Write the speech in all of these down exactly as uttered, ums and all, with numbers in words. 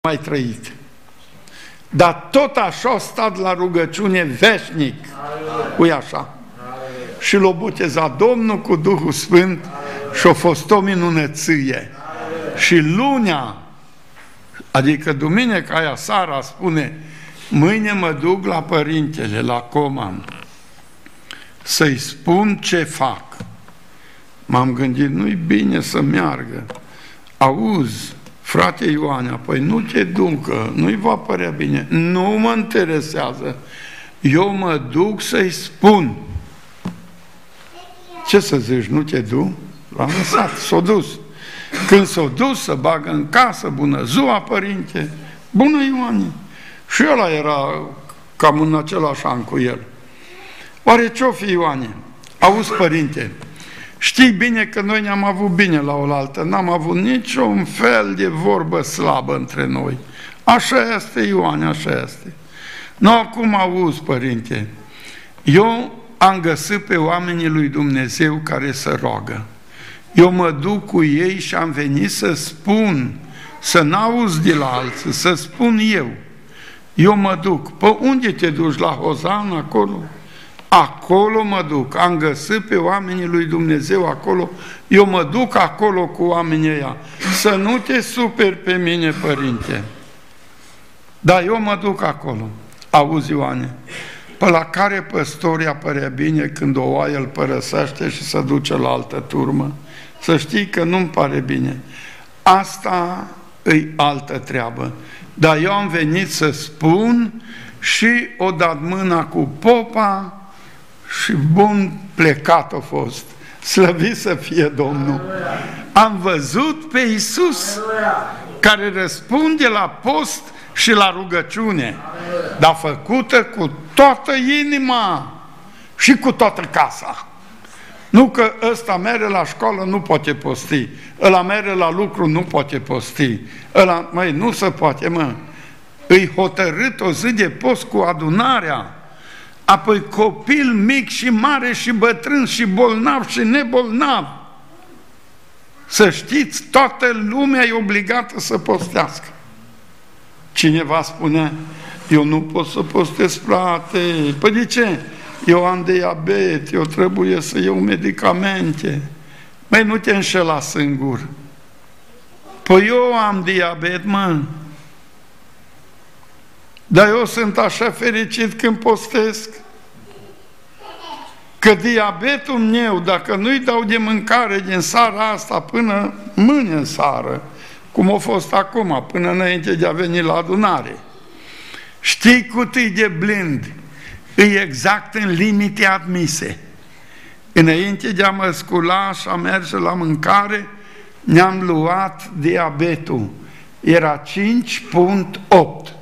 mai trăit. Dar tot așa a stat la rugăciune veșnic. Ui așa. Și l-a botezat Domnul cu Duhul Sfânt și a fost o minunăție. Și lunea, adică duminica aia seara, spune, mâine mă duc la părintele, la Coman, să-i spun ce fac. M-am gândit, nu-i bine să meargă. Auzi, frate Ioane, păi nu te ducă, nu-i va părea bine. Nu mă interesează. Eu mă duc să-i spun. Ce să zici, nu te duc? L-am lăsat, s-a dus. Când s-a dus să bagă în casă, bună ziua, părinte, bună Ioane. Și ăla era cam în același an cu el. Oare ce-o fi, Ioane? Auzi, părinte, știi bine că noi ne-am avut bine la oaltă, n-am avut niciun fel de vorbă slabă între noi. Așa este, Ioane, așa este. Nu, acum auzi, părinte, eu am găsit pe oamenii lui Dumnezeu care se roagă. Eu mă duc cu ei și am venit să spun, să n-auzi de la alții, să spun eu. Eu mă duc. Pe unde te duci? La Hozan, acolo? Acolo mă duc. Am găsit pe oamenii lui Dumnezeu acolo. Eu mă duc acolo cu oamenii ăia. Să nu te superi pe mine, părinte. Dar eu mă duc acolo. Auzi, Ioane, pe la care păstori apărea bine când o oaie îl părăsește și se duce la altă turmă? Să știi că nu-mi pare bine. Asta e altă treabă. Dar eu am venit să spun și o dat mâna cu popa și bun plecat a fost. Slăvit să fie Domnul! Am văzut pe Iisus care răspunde la post și la rugăciune, dar făcută cu toată inima și cu toată casa. Nu că ăsta merge la școală, nu poate posti, ăla merge la lucru, nu poate posti, ăla, măi, nu se poate, mă. Îi hotărât o zi de post cu adunarea, apoi copil mic și mare și bătrân și bolnav și nebolnav. Să știți, toată lumea e obligată să postească. Cineva spune, eu nu pot să postez, frate. Păi de ce? Eu am diabet, eu trebuie să iau medicamente. Măi, nu te înșela singur. Păi eu am diabet, mă. Dar eu sunt așa fericit când postesc. Că diabetul meu, dacă nu-i dau de mâncare din seara asta până mâine în seară, cum a fost acum, până înainte de a veni la adunare, știi cât e de blind, e exact în limite admise. Înainte de a mă scula și a merge la mâncare, ne-am luat diabetul. Era cinci virgulă opt.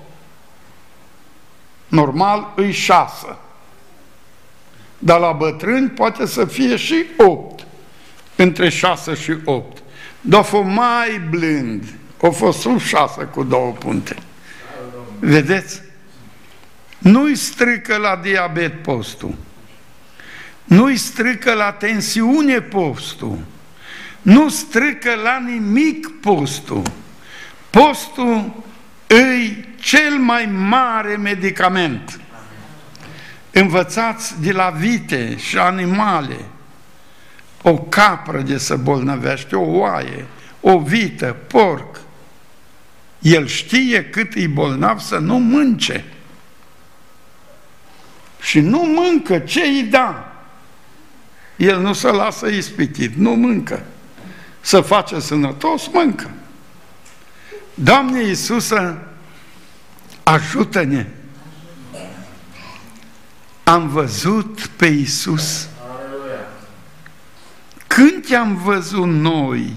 Normal îi șase. Dar la bătrâni poate să fie și opt. Între șase și opt. Dar a fost mai blând. A fost sub șase cu două punte. Vedeți? Nu-i strică la diabet postul. Nu-i strică la tensiune postul. Nu strică la nimic postul. Postul îi cel mai mare medicament. Învățați de la vite și animale. O capră de se bolnăvește, o oaie, o vită, porc. El știe cât e bolnav să nu mânce. Și nu mâncă, ce îi da? El nu se lasă ispitit, nu mâncă. Să face sănătos, mâncă. Doamne Iisuse, ajută-ne! Am văzut pe Iisus. Când te-am văzut noi?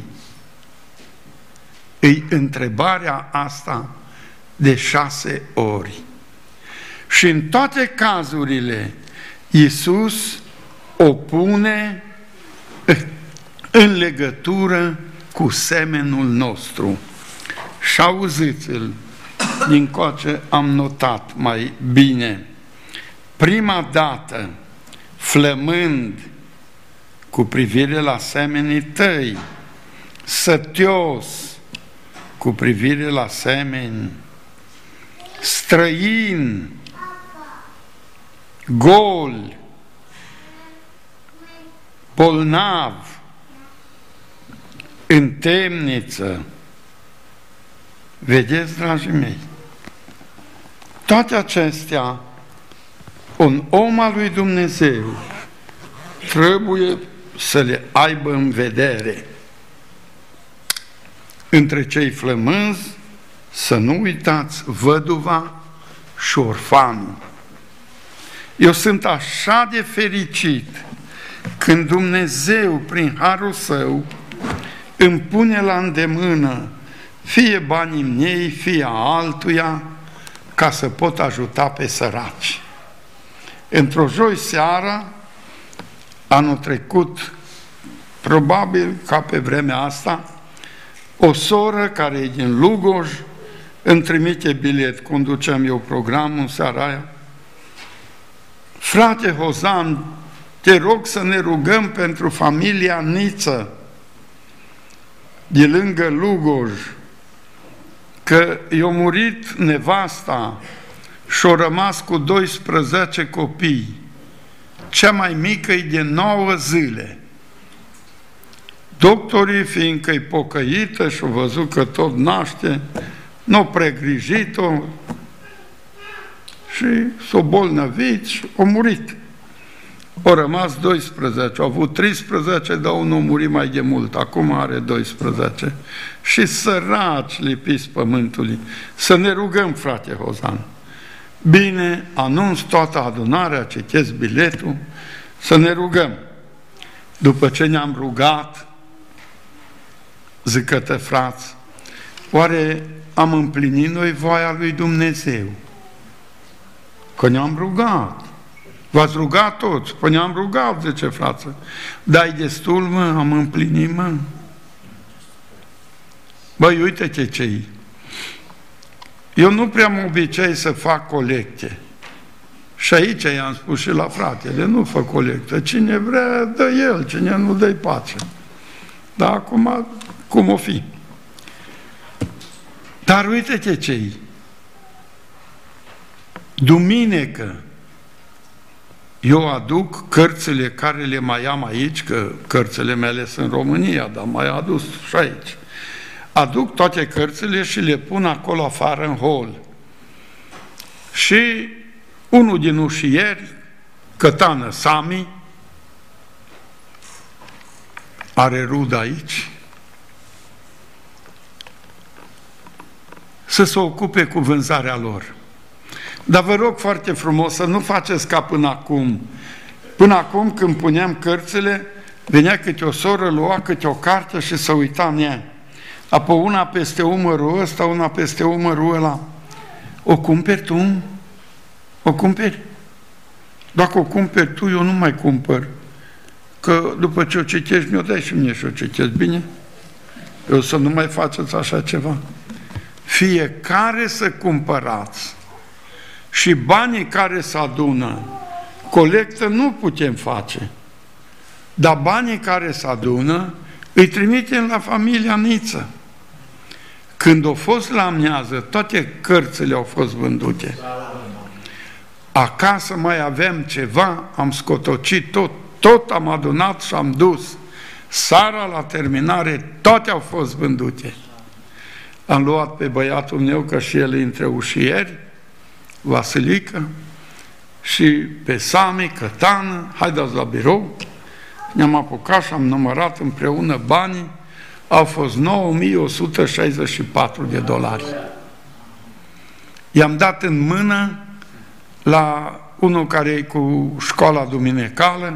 Îi întrebarea asta de șase ori. Și în toate cazurile, Iisus o pune în legătură cu semenul nostru. Și auziți-l, din coace am notat mai bine. Prima dată, flămând cu privire la semenii tăi, sătios, cu privire la semeni, străin, gol, bolnav, în temniță. Vedeți, dragii mei, toate acestea, un om al lui Dumnezeu trebuie să le aibă în vedere. Între cei flămânzi, să nu uitați văduva și orfanul. Eu sunt așa de fericit când Dumnezeu, prin harul Său, îmi pune la îndemână fie banii mei, fie a altuia, ca să pot ajuta pe săraci. Într-o joi seara, anul trecut, probabil ca pe vremea asta, o soră care e din Lugoj îmi trimite bilet, conduceam eu programul în seara aia. Frate Hozan, te rog să ne rugăm pentru familia Niță de lângă Lugoj, că i-a murit nevasta și-a rămas cu doisprezece copii. Cea mai mică e de nouă zile. Doctorii, fiindcă e pocăită și-au văzut că tot naște, n-au pregrijit-o și s-au bolnăvit și au murit. Au rămas doisprezece, au avut treisprezece, dar unul a murit mai de mult, acum are doisprezece. Și săraci lipiți pământului. Să ne rugăm, frate Hozan. Bine, anunț toată adunarea, citesc biletul, să ne rugăm. După ce ne-am rugat, zic către frați, oare am împlinit noi voia lui Dumnezeu? Că ne-am rugat. V-ați rugat toți? Păi ne-am rugat, zice frață. Dai destul, mă, am împlinit, mă. Băi, uite-te ce-i. Eu nu prea am obicei să fac colecte. Și aici i-am spus și la fratele, nu fă colectă. Cine vrea, dă el, cine nu, dă-i pace. Dar acum, cum o fi? Dar uite-te ce-i. Duminică, eu aduc cărțile care le mai am aici, că cărțile mele sunt în România, dar mai adus și aici. Aduc toate cărțile și le pun acolo afară în hol. Și unul din ușieri, Cătană Sami, are rudă aici, să se ocupe cu vânzarea lor. Dar vă rog foarte frumos să nu faceți ca până acum. Până acum, când puneam cărțile, venea câte o soră, lua câte o carte și se uita în ea. Apoi una peste umărul ăsta, una peste umărul ăla. O cumperi tu? O cumperi? Dacă o cumperi tu, eu nu mai cumpăr. Că după ce o citești, mi-o dai și mie și o citesc, bine? Eu să nu mai faceți așa ceva. Fiecare să cumpărați. Și banii care se adună, colectă nu putem face. Dar banii care se adună, îi trimitem la familia Niță. Când au fost la amiază, toate cărțile au fost vândute. Acasă mai aveam ceva, am scotocit tot, tot am adunat și am dus. Seara, la terminare, toate au fost vândute. Am luat pe băiatul meu, că și el e între ușieri, Vasilică, și pe Sami, Cătană, haideți la birou. Ne-am apucat și am numărat împreună banii, au fost nouă mii o sută șaizeci și patru de dolari. I-am dat în mână la unul care e cu școala duminicală,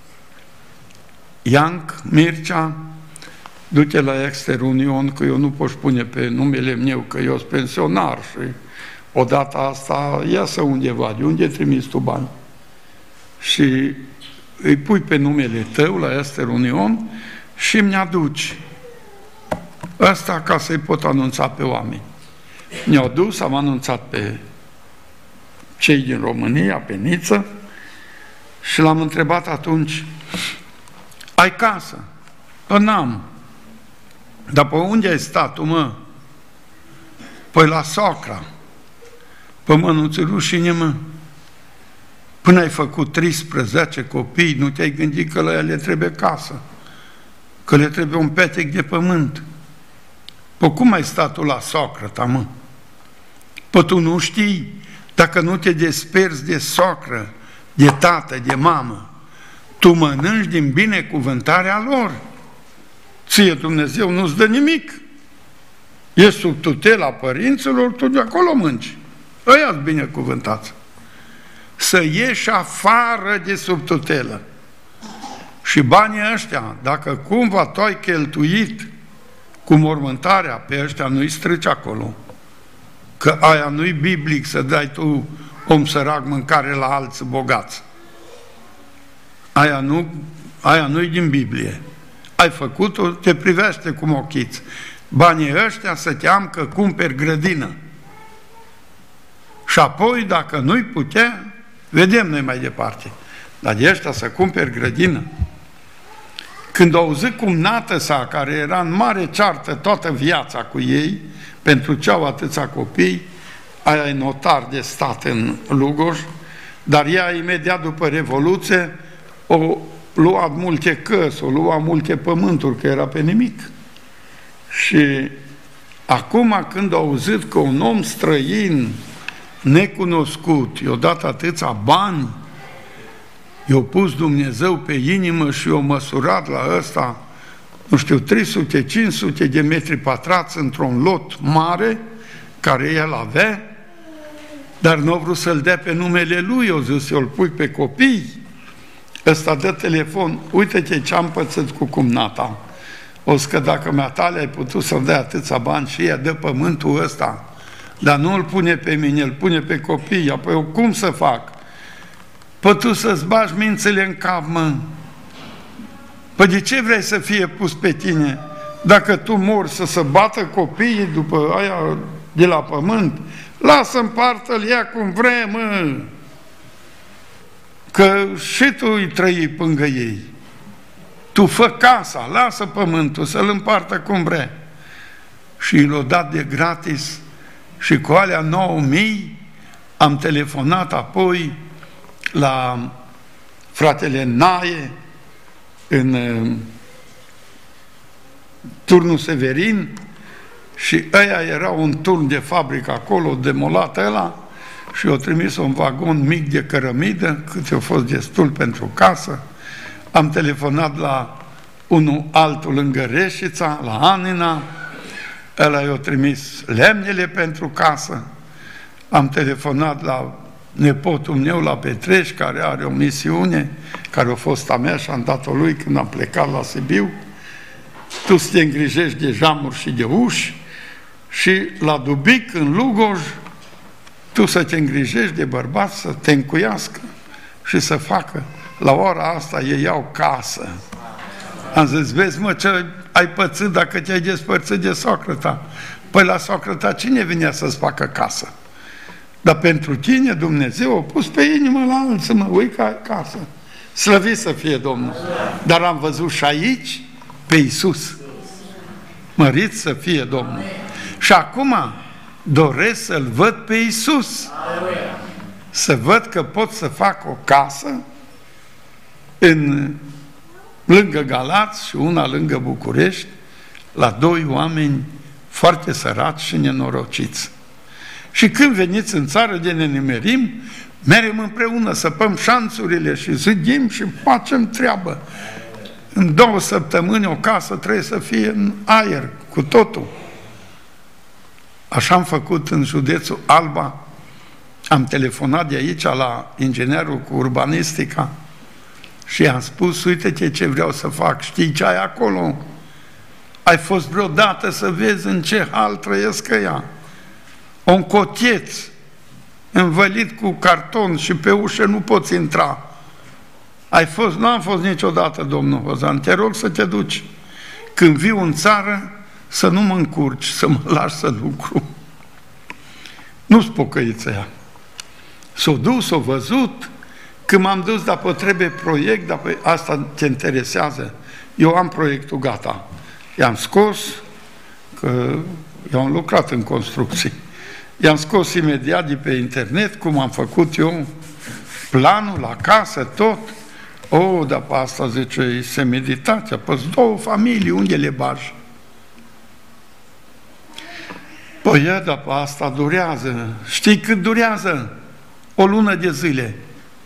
Ianc Mircea, du-te la Exter Union, că eu nu pot pune pe numele meu, că eu sunt pensionar și odată asta iasă undeva, de unde trimis tu bani? Și îi pui pe numele tău la Exter Union și îmi aduci ăsta ca să-i pot anunța pe oameni. Ne-au dus, am anunțat pe cei din România, pe Niță, și l-am întrebat atunci, ai casă? Păi n-am. Dar pe unde ai stat tu, mă? Păi la socra, pământuți rușine, mă, până ai făcut treisprezece copii, nu te-ai gândit că la ea le trebuie casă, că le trebuie un petec de pământ. Păi cum ai stat tu la socră ta, mă? Păi tu nu știi, dacă nu te desperți de socră, de tată, de mamă, tu mănânci din binecuvântarea lor. Ție Dumnezeu nu-ți dă nimic. Ești sub tutela părinților, tu de acolo mânci. Ăia-s binecuvântați. Să ieși afară de sub tutelă. Și banii ăștia, dacă cumva tu ai cheltuit cu mormântarea pe ăștia, nu-i strici acolo. Că aia nu-i biblic să dai tu, om sărac, mâncare la alți bogați. Aia, nu, aia nu-i din Biblie. Ai făcut-o, te privește cum ochiți. Banii ăștia să te am că cumperi grădină. Și apoi, dacă nu-i putea, vedem noi mai departe. Dar de ăștia să cumperi grădină. Când au auzit cumnată sa, care era în mare ceartă toată viața cu ei, pentru ce au atâția copii, aia e notar de stat în Lugoj, dar ea imediat după Revoluție o lua multe căsi, o lua multe pământuri, că era pe nimic. Și acum când au auzit că un om străin, necunoscut, i-a dat atâția bani, i-a pus Dumnezeu pe inimă și i-a măsurat la ăsta, nu știu, trei sute cinci sute de metri pătrați într-un lot mare, care el avea, dar nu a vrut să-l dea pe numele lui, o zis, eu îl pui pe copii. Ăsta dă telefon, uite-te ce-am pățit cu cumnata. O să că dacă mi-a ai putut să-mi dea atâția bani și ea dă pământul ăsta, dar nu îl pune pe mine, îl pune pe copii. Apoi eu cum să fac? Păi tu să-ți bagi mințele în cap, mă. Păi de ce vrei să fie pus pe tine? Dacă tu mori să se bată copiii după aia de la pământ, lasă în partă-l ea cum vrea, mă. Că și tu îi trăi pângă ei. Tu fă casa, lasă pământul să-l împartă cum vrea. Și l-o dat de gratis și cu alea nouă mii am telefonat apoi la fratele Nae în turnul Severin și ăia era un turn de fabrică acolo, demolat ăla, și i-au trimis un vagon mic de cărămidă, cât i-a fost destul pentru casă. Am telefonat la unul altul lângă Reșița, la Anina, ăla i-a trimis lemnele pentru casă. Am telefonat la nepotul meu, la Petreș, care are o misiune, care a fost a mea și am dat-o lui când am plecat la Sibiu. Tu să te îngrijești de jamuri și de uși și la Dubic, în Lugoj, tu să te îngrijești de bărbați, să te încuiască și să facă. La ora asta ei iau casă. Am zis, vezi mă ce ai pățit dacă te-ai despărțit de socră ta. Păi la socră ta cine vinea să-ți facă casă? Dar pentru tine Dumnezeu a pus pe inimă la alții, mă, ui ca casă. Slăvit să fie Domnul. Dar am văzut și aici pe Iisus. Mărit să fie Domnul. Și acum doresc să-L văd pe Iisus. Să văd că pot să fac o casă în, lângă Galați și una lângă București, la doi oameni foarte săraci și nenorociți. Și când veniți în țară de ne nimerim, merem împreună, săpăm șanțurile și zidim și facem treabă. În două săptămâni o casă trebuie să fie în aer, cu totul. Așa am făcut în județul Alba. Am telefonat de aici la inginerul cu urbanistica și i-am spus, uite-te ce vreau să fac, știi ce ai acolo? Ai fost vreodată să vezi în ce hal trăiesc ăia? Un cotieț învălit cu carton și pe ușă nu poți intra. Ai fost? Nu am fost niciodată, domnul Hozan, te rog să te duci. Când viu în țară, să nu mă încurci, să mă lași să lucru. Nu-s pocăiță ea. S-o dus, s-o văzut, când m-am dus, dar trebuie proiect, dar asta te interesează. Eu am proiectul gata. I-am scos, că eu am lucrat în construcții. I-am scos imediat de pe internet, cum am făcut eu, planul la casă, tot. O, dar pe asta, zice, se meditația, pe două familii, unde le bagi? Păi, dar pe asta durează. Știi cât durează? O lună de zile.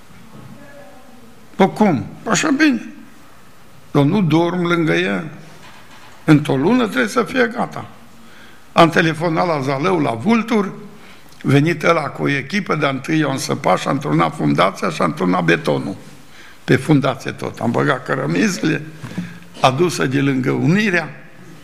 Păi cum? Așa bine. Eu nu dorm lângă ea. Într-o lună trebuie să fie gata. Am telefonat la Zalău, la Vulturi, venit ăla cu o echipă, dar întâi eu am săpat și am turnat fundația și am turnat betonul. Pe fundație tot. Am băgat cărămizile, adusă de lângă Unirea,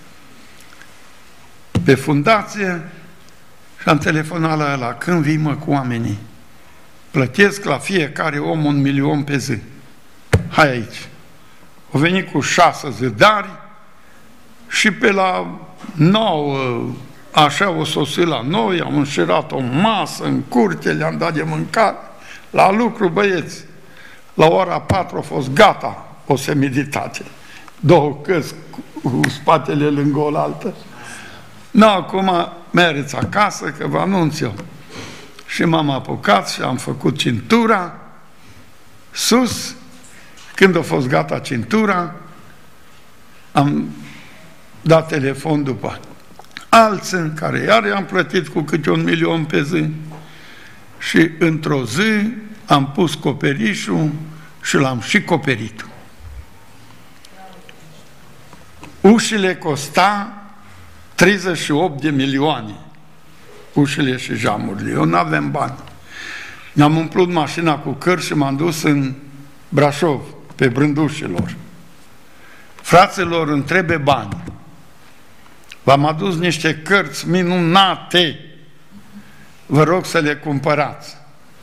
pe fundație și am telefonat la ăla. Când vii, mă, cu oamenii? Plătesc la fiecare om un milion pe zi. Hai aici. Au venit cu șase zidari și pe la nouă, așa o sosit la noi, am înșirat o masă în curte, le-am dat de mâncare, la lucru, băieți. La ora patru a fost gata o semiditație. Două căs cu spatele lângă oaltă. Nu, acum mergeți acasă, că vă anunț eu. Și m-am apucat și am făcut cintura sus. Când a fost gata cintura, am dat telefon după alții care iar i-am plătit cu câte un milion pe zi și într-o zi am pus coperișul și l-am și coperit. Ușile costa treizeci și opt de milioane. Ușile și geamurile. Eu nu aveam bani. Mi-am umplut mașina cu cărți și m-am dus în Brașov, pe Brândușilor. Fraților, îmi trebuie bani. V-am adus niște cărți minunate. Vă rog să le cumpărați.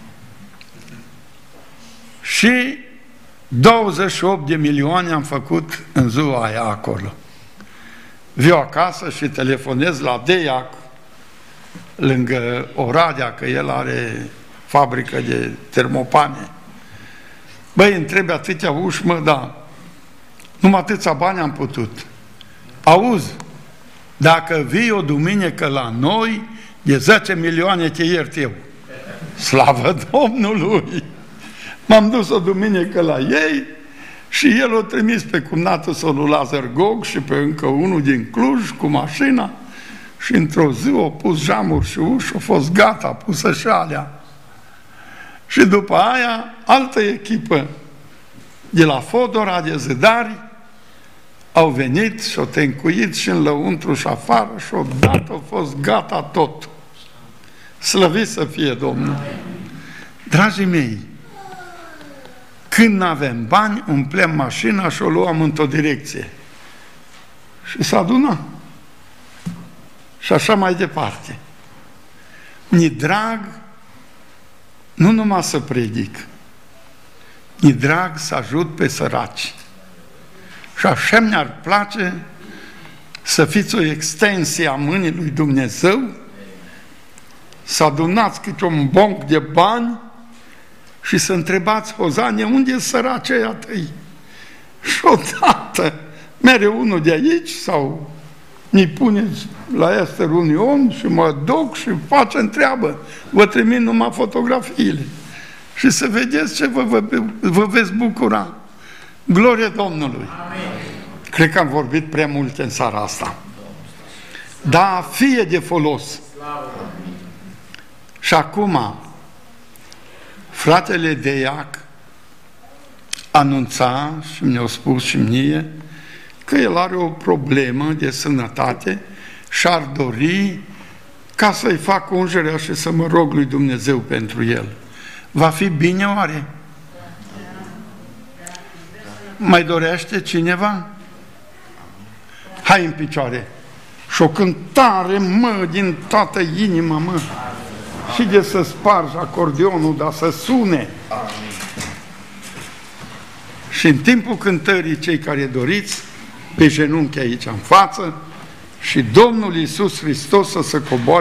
Și douăzeci și opt de milioane am făcut în ziua aia acolo. Viu acasă și telefonez la Deiac, lângă Oradea, că el are fabrică de termopane. Băi, întrebi atâtea uși, mă, da. Numai atâția bani am putut. Auzi, dacă vii o duminică la noi, de zece milioane te iert eu. Slavă Domnului! M-am dus o duminică la ei și el o trimis pe cumnatul său lui Lazar Gog și pe încă unul din Cluj cu mașina și într-o zi au pus geamuri și uși, au fost gata, pusă și alea. Și după aia, altă echipă de la Fodora, de zidari, au venit și au tencuit și în lăuntru și afară și odată a fost gata tot. Slăvit să fie Domnul! Dragii mei, când nu avem bani, umplem mașina și o luăm într-o direcție. Și s-a adunat. Și așa mai departe. Mi-e drag nu numai să predic, mi-e drag să ajut pe săraci. Și așa mi-ar place să fiți o extensie a mâinii lui Dumnezeu, să adunați câte un bonc de bani și să întrebați, Hozanie, unde e săracii ăia tăi? Și odată mereu unul de aici sau mi puneți la Ester Union și mă duc și facem treabă. Vă trimit numai fotografiile. Și să vedeți ce vă, vă, vă veți bucura. Glorie Domnului! Amin. Cred că am vorbit prea multe în seara asta. Da, fie de folos. Și acum, fratele Deiac anunța și mi-a spus și mie că el are o problemă de sănătate și ar dori ca să-i fac ungerea și să mă rog lui Dumnezeu pentru el. Va fi bine oare? Mai dorește cineva? Hai în picioare! Și o cântare, mă, din toată inima, mă! Și de să spargi acordeonul, dar să sune! Și în timpul cântării, cei care doriți, pe genunchi aici în față, și Domnul Iisus Hristos să se coboare